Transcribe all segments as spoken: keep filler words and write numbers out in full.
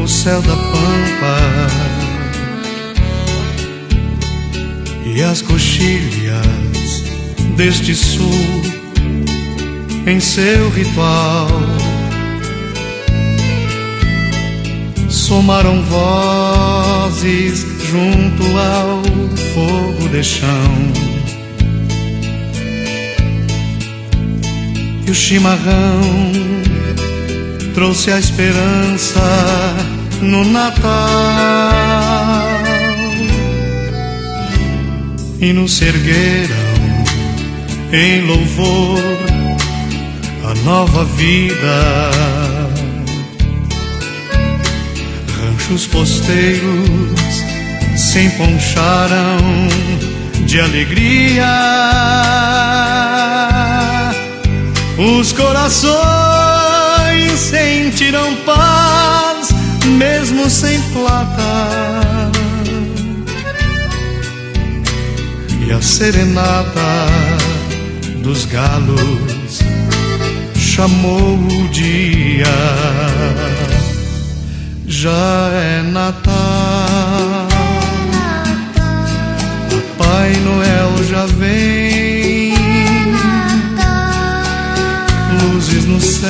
no céu da pampa, e as coxilhas deste sul em seu ritual somaram vozes junto ao fogo de chão. E o chimarrão trouxe a esperança no Natal, e nos ergueram em louvor a nova vida. Ranchos posteiros se emponcharam de alegria, os corações sentiram paz mesmo sem plata, e a serenata dos galos chamou o dia. Já é Natal, Papai Noel já vem, luzes no céu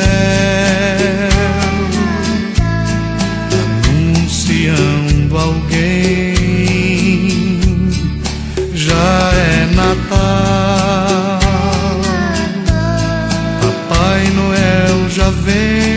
anunciando alguém. Já é Natal, Papai Noel já vem.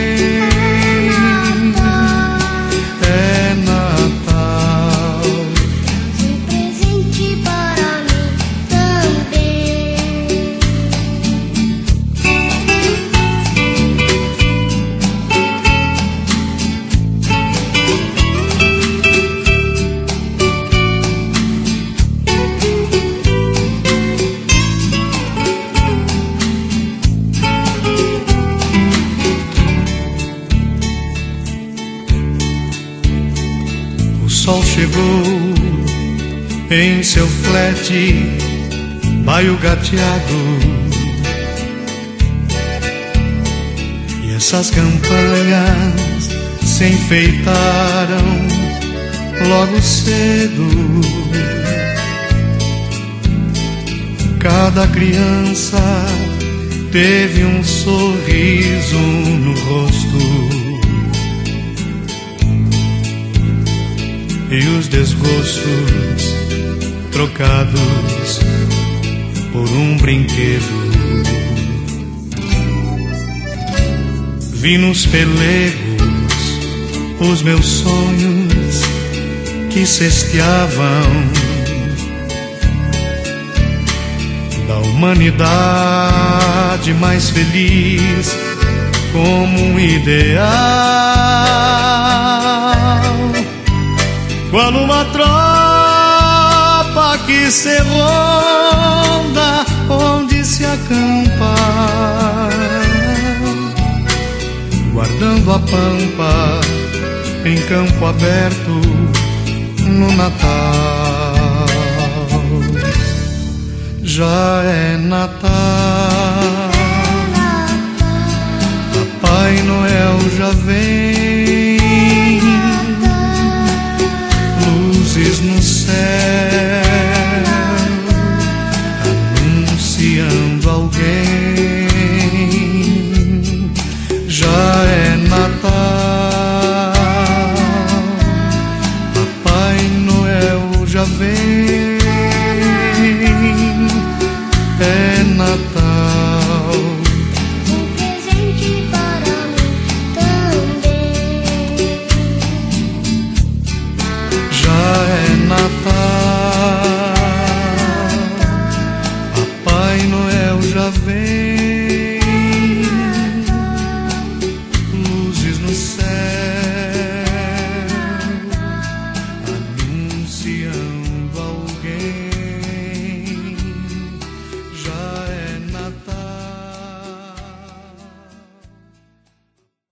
O sol chegou em seu flete baio gateado, e essas campanhas se enfeitaram logo cedo. Cada criança teve um sorriso no rosto, e os desgostos trocados por um brinquedo. Vi nos pelegos os meus sonhos que cesteavam da humanidade mais feliz como um ideal. Qual uma tropa que se ronda onde se acampa, guardando a pampa em campo aberto no Natal. Já é Natal, Papai Noel já vem.